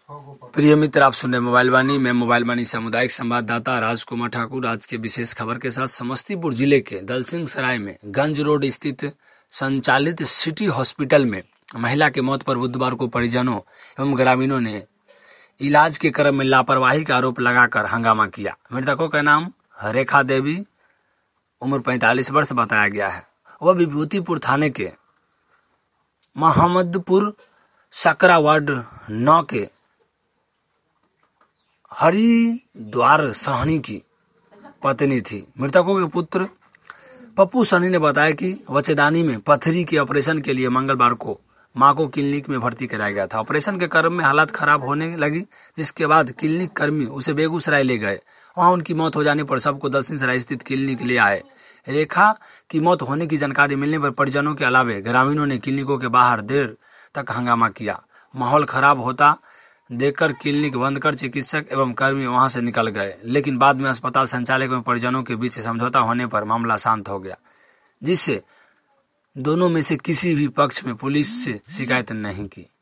प्रिय मित्र, आप सुन रहे मोबाइल वाणी में मोबाइल वाणी सामुदायिक संवाददाता राजकुमार ठाकुर। आज के विशेष खबर के साथ समस्तीपुर जिले के दलसिंह सराय में गंज रोड स्थित संचालित सिटी हॉस्पिटल में महिला की मौत पर बुधवार को परिजनों एवं ग्रामीणों ने इलाज के क्रम में लापरवाही का आरोप लगाकर हंगामा किया। मृतकों का नाम रेखा देवी, उम्र 45 वर्ष बताया गया है। वह विभूतिपुर थाने के मोहम्मदपुर सकरा वार्ड 9 के हरिद्वार साहनी की पत्नी थी। मृतकों के पुत्र पप्पू सनी ने बताया कि बच्चेदानी में पथरी के ऑपरेशन के लिए मंगलवार को मां को क्लिनिक में भर्ती कराया गया था। ऑपरेशन के क्रम में हालत खराब होने लगी, जिसके बाद क्लिनिक कर्मी उसे बेगूसराय ले गए। वहां उनकी मौत हो जाने पर सबको दलसिंह सराय स्थित क्लिनिक ले आए। रेखा की मौत होने की जानकारी मिलने पर परिजनों के अलावे ग्रामीणों ने क्लिनिकों के बाहर देर तक हंगामा किया। माहौल खराब होता देखकर क्लिनिक बंद कर चिकित्सक एवं कर्मी वहां से निकल गए, लेकिन बाद में अस्पताल संचालक एवं परिजनों के बीच समझौता होने पर मामला शांत हो गया, जिससे दोनों में से किसी भी पक्ष में पुलिस से शिकायत नहीं की।